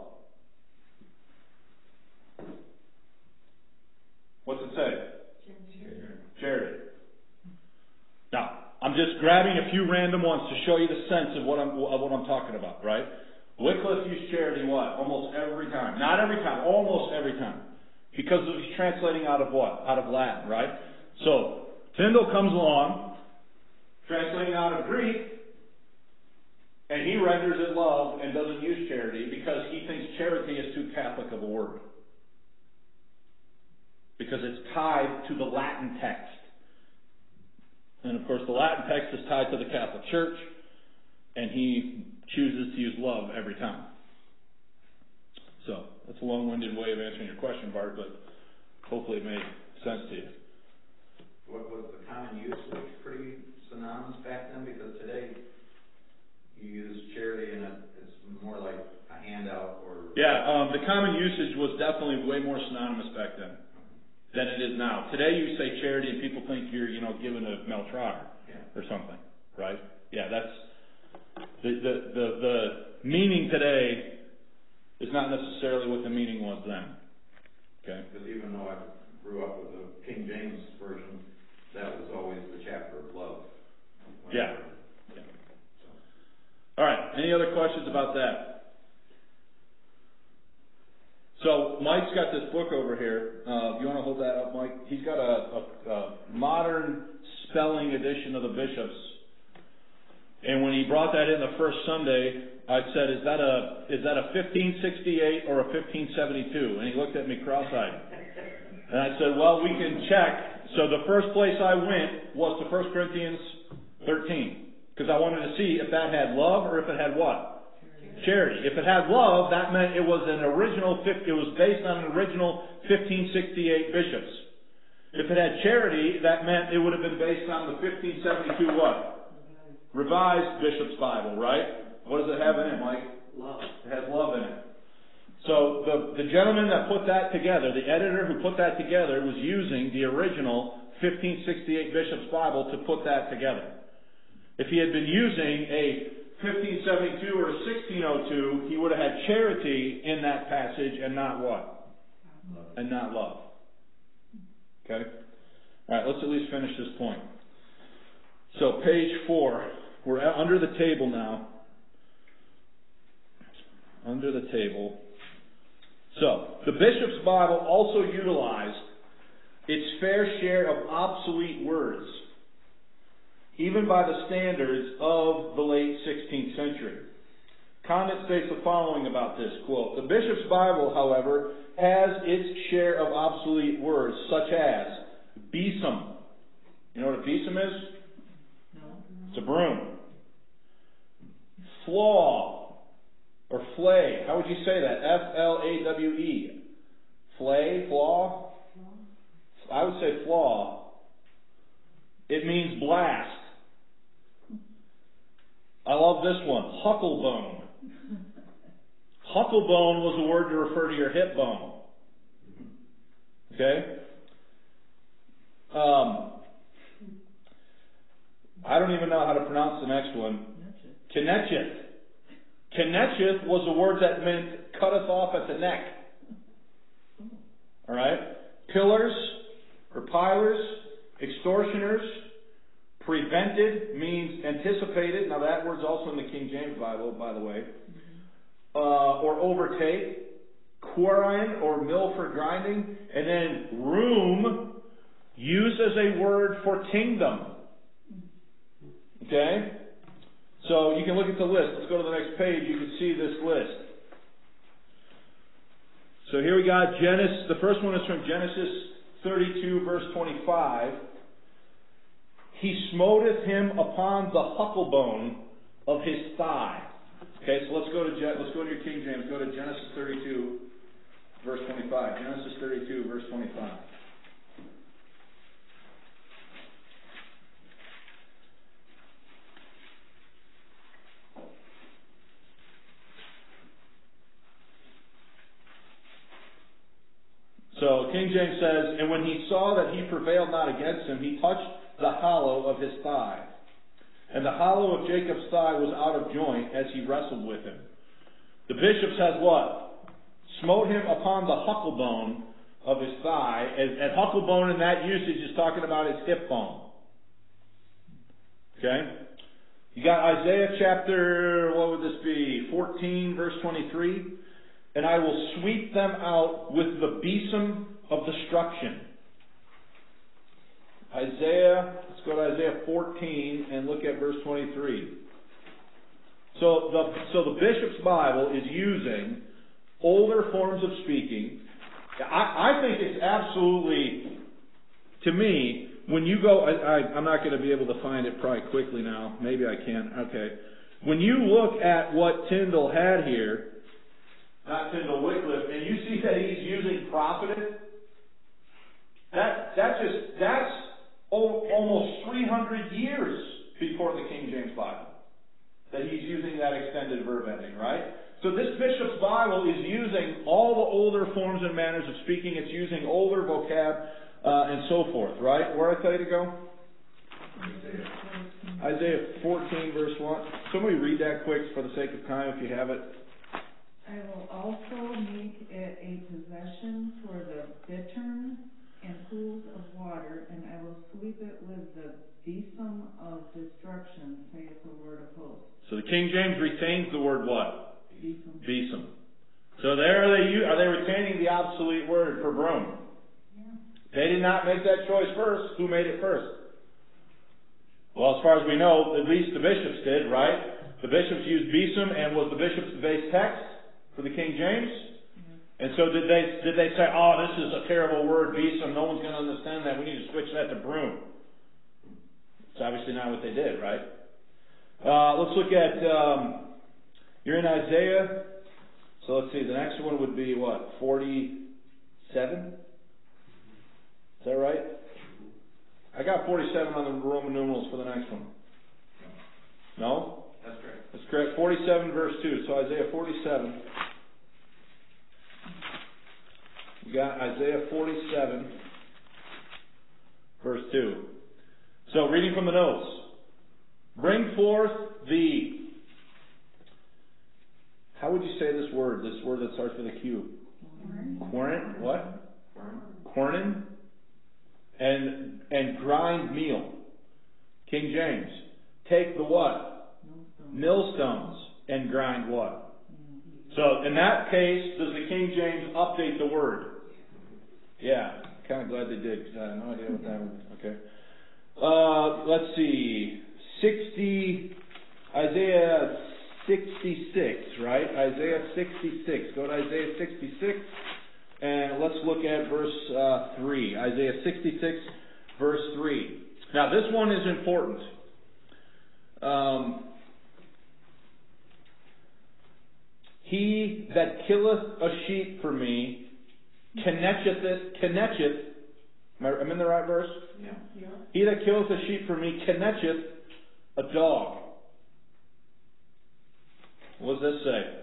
What's it say? Charity. Now, I'm just grabbing a few random ones to show you the sense of what I'm of what I'm talking about, right? Wycliffe used charity what? Almost every time. Not every time, almost every time. Because he's translating out of what? Out of Latin, right? So, Tyndale comes along, translating out of Greek, and he renders it love and doesn't use charity because he thinks charity is too Catholic of a word. because it's tied to the Latin text. And of course, the Latin text is tied to the Catholic Church, and he chooses to use love every time. So, that's a long-winded way of answering your question, Bart, but hopefully it made sense to you. What was the common usage pretty synonymous back then? Because today you use charity and it's more like a handout or... Yeah, um, the common usage was definitely way more synonymous back then than it is now. Today you say charity and people think you're, you know, giving a Mel Trotter yeah. or something, right? Yeah, that's... The, the, the, the meaning today is not necessarily what the meaning was then. Okay? Because even though I grew up with the King James Version, that was always the chapter of love. Yeah. yeah. So. All right. Any other questions about that? So Mike's got this book over here. Uh, you want to hold that up, Mike? He's got a, a, a modern spelling edition of the Bishops. And when he brought that in the first Sunday, I said, is that a is that a fifteen sixty-eight or a fifteen seventy-two? And he looked at me cross-eyed. And I said, well, we can check. So the first place I went was to First Corinthians thirteen. Because I wanted to see if that had love or if it had what? Charity. Charity. If it had love, that meant it was an original, it was based on an original fifteen sixty-eight bishops. If it had charity, that meant it would have been based on the fifteen seventy-two what? Revised Bishop's Bible, right? What does it have in it, Mike? Love. It has love in it. So the, the gentleman that put that together, the editor who put that together, was using the original fifteen sixty-eight Bishop's Bible to put that together. If he had been using a fifteen seventy-two or a sixteen oh two, he would have had charity in that passage and not what? Love. And not love. Okay? All right, let's at least finish this point. So page four. We're under the table now. Under the table. So, the Bishop's Bible also utilized its fair share of obsolete words, even by the standards of the late sixteenth century. Condit states the following about this, quote, the Bishop's Bible, however, has its share of obsolete words, such as besom. You know what a besom is? No. It's a broom. Flaw, or flay. How would you say that? F L A W E. Flay, flaw? I would say flaw. It means blast. I love this one. Hucklebone. Hucklebone was a word to refer to your hip bone. Okay? Um, I don't even know how to pronounce the next one. Kenecheth. Kenecheth was a word that meant cutteth off at the neck. Alright? Pillars, or pilers, extortioners. Prevented means anticipated. Now that word's also in the King James Bible, by the way. Uh, or overtake. Quarine, or mill for grinding. And then room, used as a word for kingdom. Okay? So you can look at the list. Let's go to the next page. You can see this list. So here we got Genesis. The first one is from Genesis thirty-two, verse twenty-five. He smoteth him upon the hucklebone of his thigh. Okay, so let's go to let's go to your King James. Go to Genesis thirty-two, verse twenty-five. Genesis thirty-two, verse twenty-five. So King James says, and when he saw that he prevailed not against him, he touched the hollow of his thigh. And the hollow of Jacob's thigh was out of joint as he wrestled with him. The bishop says what? Smote him upon the hucklebone of his thigh. And, and hucklebone in that usage is talking about his hip bone. Okay? You got Isaiah chapter, what would this be? fourteen, verse twenty-three. And I will sweep them out with the besom of destruction. Isaiah, let's go to Isaiah fourteen and look at verse twenty-three. So the, so the Bishop's Bible is using older forms of speaking I, I think it's absolutely, to me, when you go, I, I, I'm not going to be able to find it probably quickly now. Maybe I can. Okay. When you look at what Tyndale had here, not Tyndale, Wycliffe, and you see that he's using profited, that, that just, that's almost three hundred years before the King James Bible that he's using that extended verb ending, right? So this bishop's Bible is using all the older forms and manners of speaking. It's using older vocab uh, and so forth, right? Where I tell you to go? Isaiah. Isaiah fourteen, verse one. Somebody read that quick for the sake of time if you have it. I will also make it a possession for the bittern and pools of water, and I will sweep it with the besom of destruction, saith the Lord of hosts. So the King James retains the word what? Besom. Besom. So there are they, are they retaining the obsolete word for broom? Yeah. They did not make that choice first. Who made it first? Well, as far as we know, at least the bishops did, right? The bishops used besom, and was the bishops the base text for the King James? And so did they did they say, oh, this is a terrible word, besom, no one's going to understand that, we need to switch that to broom? It's obviously not what they did, right? Uh, let's look at, um, you're in Isaiah, so let's see, the next one would be what, forty-seven? Is that right? I got forty-seven on the Roman numerals for the next one. No? That's correct. That's correct. forty-seven verse two. So Isaiah forty-seven. We got Isaiah forty-seven, verse two. So, reading from the notes. Bring forth the, how would you say this word? This word that starts with a Q. Quorin. What? Quorin. And, and grind meal. King James. Take the what? Millstones. And grind what? So, in that case, does the King James update the word? Yeah, kind of glad they did, because I have no idea what that was. Okay. Uh, let's see. sixty, Isaiah sixty-six, right? Isaiah sixty-six. Go to Isaiah sixty-six, and let's look at verse uh, three. Isaiah sixty-six, verse three. Now, this one is important. Um, He that killeth a sheep for me, connecteth it, connecteth, am I, am I in the right verse? Yeah. Yeah. He that killeth a sheep for me, connecteth a dog. What does this say?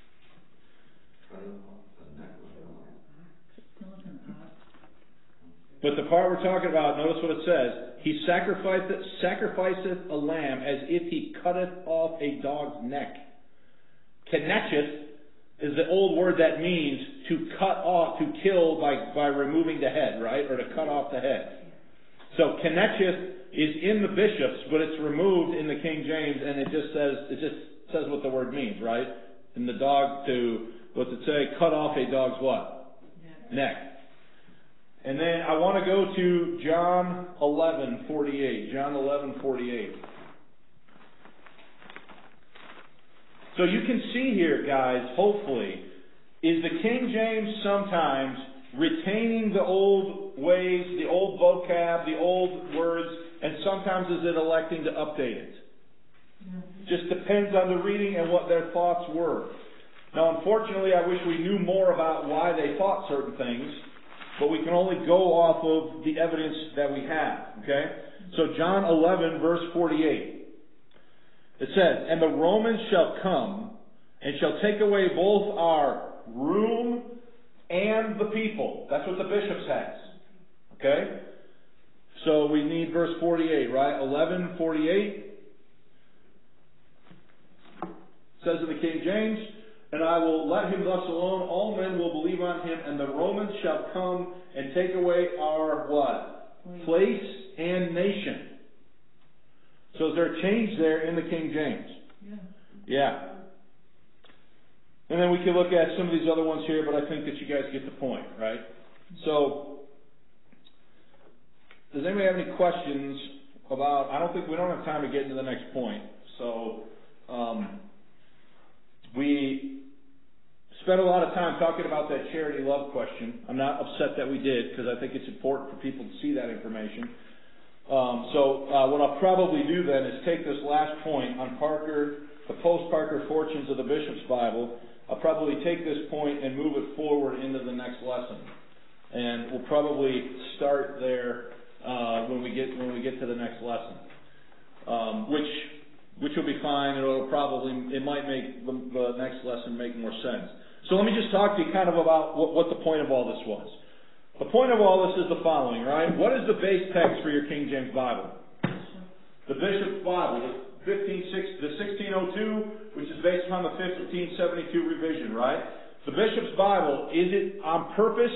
But the part we're talking about, notice what it says. He sacrificeth, sacrificeth a lamb as if he cutteth off a dog's neck. Kenecheth is the old word that means to cut off, to kill by, by removing the head, right? Or to cut off the head. So Kenecheth is in the bishops, but it's removed in the King James, and it just says it just says what the word means, right? In the dog to, what's it say? Cut off a dog's what? Neck. Neck. And then I want to go to John eleven forty-eight. John eleven forty-eight. So you can see here, guys, hopefully, is the King James sometimes retaining the old ways, the old vocab, the old words, and sometimes is it electing to update it? Yeah. Just depends on the reading and what their thoughts were. Now, unfortunately, I wish we knew more about why they thought certain things, but we can only go off of the evidence that we have. Okay? So John eleven, verse forty-eight. It says, and the Romans shall come and shall take away both our room and the people. That's what the bishops has. Okay? So we need verse forty-eight, right? eleven forty-eight. Says in the King James, and I will let him thus alone. All men will believe on him, and the Romans shall come and take away our what? Place, Place and nation. So is there a change there in the King James? Yeah. Yeah. And then we can look at some of these other ones here, but I think that you guys get the point, right? So, does anybody have any questions about, I don't think, we don't have time to get into the next point. So, um, we spent a lot of time talking about that charity love question. I'm not upset that we did, because I think it's important for people to see that information. Um, so uh, what I'll probably do then is take this last point on Parker, the post-Parker fortunes of the Bishop's Bible. I'll probably take this point and move it forward into the next lesson. And we'll probably start there uh, when we get when we get to the next lesson, um, which which will be fine. It'll probably it might make the, the next lesson make more sense. So let me just talk to you kind of about what, what the point of all this was. The point of all this is the following, right? What is the base text for your King James Bible? The Bishop's Bible, the fifteen the sixteen oh two, which is based upon the fifteen seventy-two revision, right? The Bishop's Bible, is it on purpose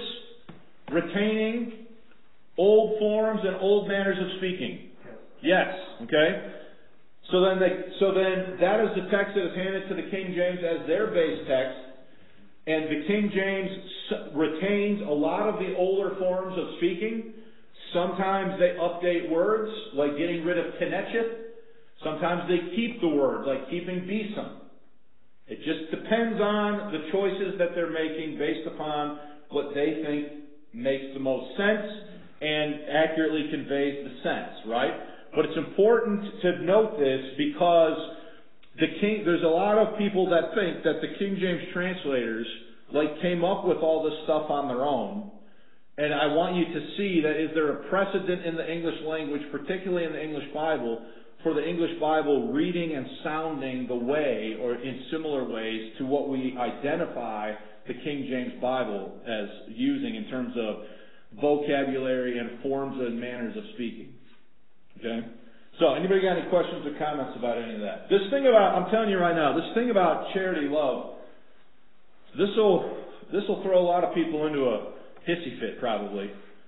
retaining old forms and old manners of speaking? Yes. Okay. So then, they, so then that is the text that is handed to the King James as their base text, and the King James retains a lot of the older forms of speaking. Sometimes they update words, like getting rid of Kenecheth. Sometimes they keep the word, like keeping Bisam. It just depends on the choices that they're making based upon what they think makes the most sense and accurately conveys the sense, right? But it's important to note this because the King, there's a lot of people that think that the King James translators like came up with all this stuff on their own. And I want you to see that is there a precedent in the English language, particularly in the English Bible, for the English Bible reading and sounding the way or in similar ways to what we identify the King James Bible as using in terms of vocabulary and forms and manners of speaking. Okay? So, anybody got any questions or comments about any of that? This thing about, I'm telling you right now, this thing about charity love, this will this will throw a lot of people into a hissy fit probably.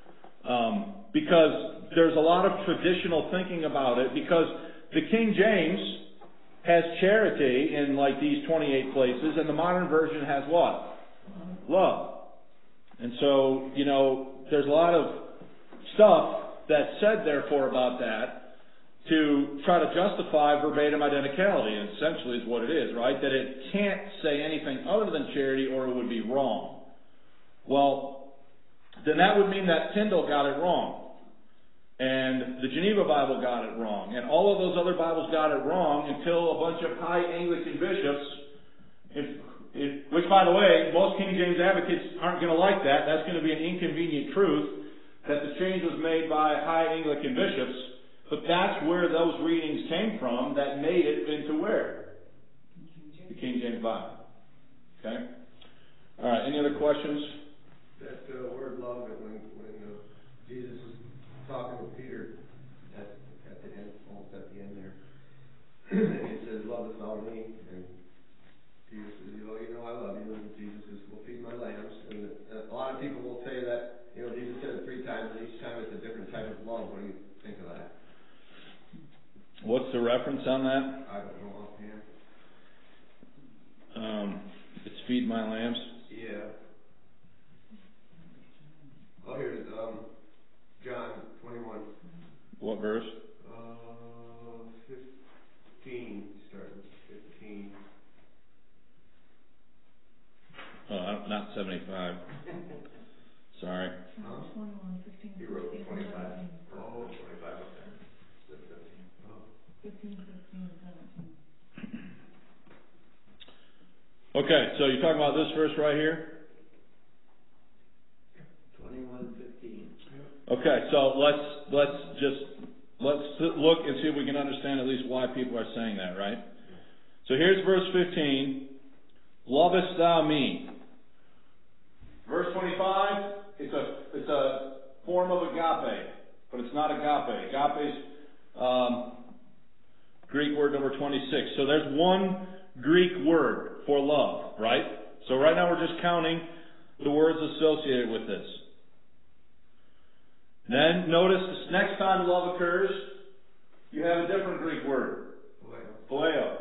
Um, because there's a lot of traditional thinking about it, because the King James has charity in like these twenty-eight places, and the modern version has what? Love. And so, you know, there's a lot of stuff that's said, therefore, about that to try to justify verbatim identicality, and essentially is what it is, right? That it can't say anything other than charity or it would be wrong. Well, then that would mean that Tyndale got it wrong. And the Geneva Bible got it wrong. And all of those other Bibles got it wrong until a bunch of high Anglican bishops, if, if, which, by the way, most King James advocates aren't going to like that. That's going to be an inconvenient truth, that the change was made by high Anglican bishops. But that's where those readings came from that made it into where? The King James Bible. Okay? All right, any other questions? That uh, word love, that when, when uh, Jesus was talking with Peter at, at the end, almost at the end there, and he says, lovest thou me? And Peter says, oh, you know, I love you. And Jesus says, well, feed my lambs. And a lot of people will say that, you know, Jesus said it three times, and each time it's a different type of love. What do you think of that? What's the reference on that? I don't know offhand. Um, it's feed my lambs. Yeah. Oh, here's um, John twenty-one. What verse? Uh, fifteen. Start with fifteen. Oh, not seventy-five. Sorry. Huh? twenty-one, fifteen, He wrote sixteen, twenty-five. seventeen. Oh, twenty-five up there. Said fifteen. Oh. fifteen, sixteen, and seventeen. Okay, so you're talking about this verse right here? Twenty-one, fifteen. Okay, so let's let's just let's look and see if we can understand at least why people are saying that, right? So here's verse fifteen. Lovest thou me? Verse twenty-five, it's a it's a form of agape, but it's not agape. Agape is um, Greek word number twenty-six. So there's one Greek word for love, right? So right now we're just counting the words associated with this. Then notice this next time love occurs, you have a different Greek word. Phileo.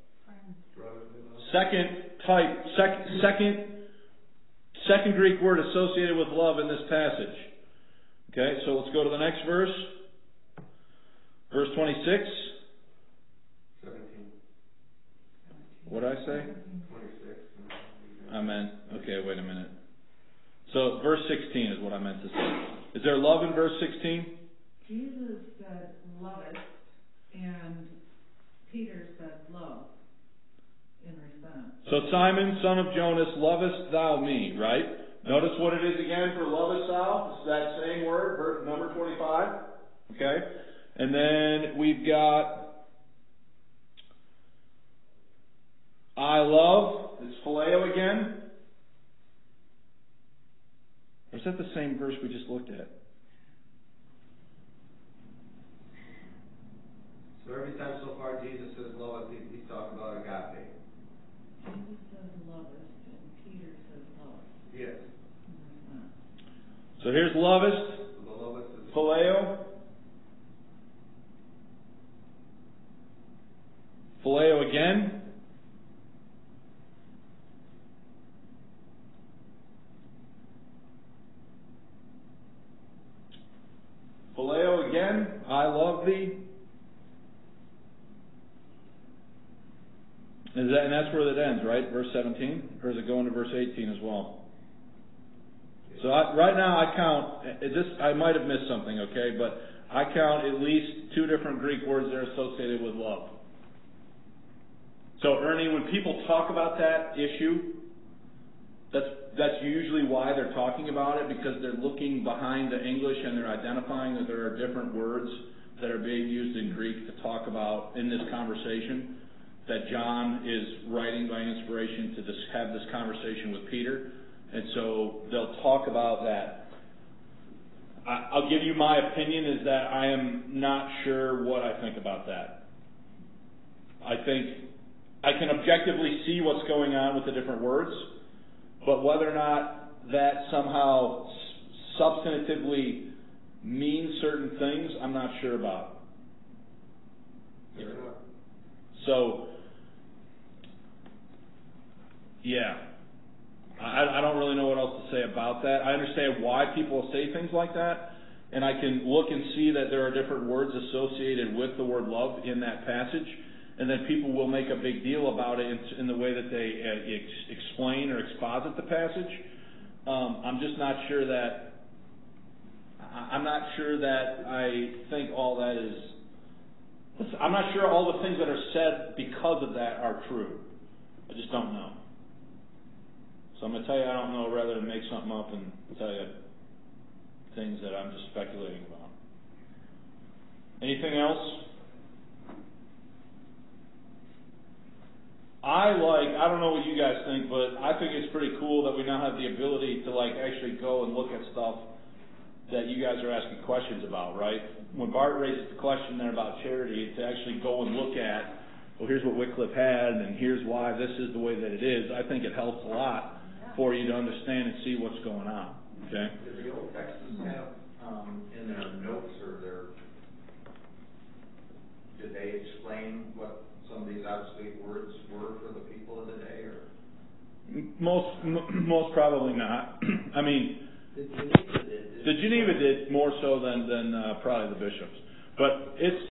Second type, sec, second, second Greek word associated with love in this passage. Okay, so let's go to the next verse. Verse twenty-six. seventeen. What did I say? twenty-six. I meant, okay, wait a minute. So verse sixteen is what I meant to say. Is there love in verse sixteen? Jesus said, lovest, and Peter said, love, in response. So Simon, son of Jonas, lovest thou me, right? Notice what it is again for lovest thou. It's that same word, verse number twenty-five. Okay? And then we've got I love. It's phileo again. Or is that the same verse we just looked at? So every time so far Jesus says love, he- he's talking about agape. Jesus says, lovest, and Peter says, love, Yes. in response. So here's lovest, So the lovest is phileo. Phileo again. Phileo again. I love thee. Is that, and that's where that ends, right? Verse seventeen? Or does it go into verse eighteen as well? So I, right now I count, this, I might have missed something, okay? But I count at least two different Greek words that are associated with love. So Ernie, when people talk about that issue, that's, that's usually why they're talking about it, because they're looking behind the English and they're identifying that there are different words that are being used in Greek to talk about in this conversation, that John is writing by inspiration to just have this conversation with Peter. And so they'll talk about that. I, I'll give you my opinion is that I am not sure what I think about that. I think I can objectively see what's going on with the different words, but whether or not that somehow substantively means certain things, I'm not sure about. fair enough. So, yeah. I, I don't really know what else to say about that. I understand why people say things like that, and I can look and see that there are different words associated with the word love in that passage, and then people will make a big deal about it in, in the way that they uh, ex- explain or exposit the passage. Um, I'm just not sure that, I, I'm not sure that I think all that is, I'm not sure all the things that are said because of that are true. I just don't know. So I'm going to tell you I don't know rather than make something up and tell you things that I'm just speculating about. Anything else? I like, I don't know what you guys think, but I think it's pretty cool that we now have the ability to like actually go and look at stuff that you guys are asking questions about, right? When Bart raises the question there about charity, to actually go and look at, well, here's what Wycliffe had, and here's why this is the way that it is, I think it helps a lot for you to understand and see what's going on, okay? Did the old Texans have, um, in their notes or their, did they explain what some of these obsolete words were for the people of the day, or? Most, m- most probably not. I mean, The Geneva did. the Geneva did more so than, than uh, probably the bishops. But it's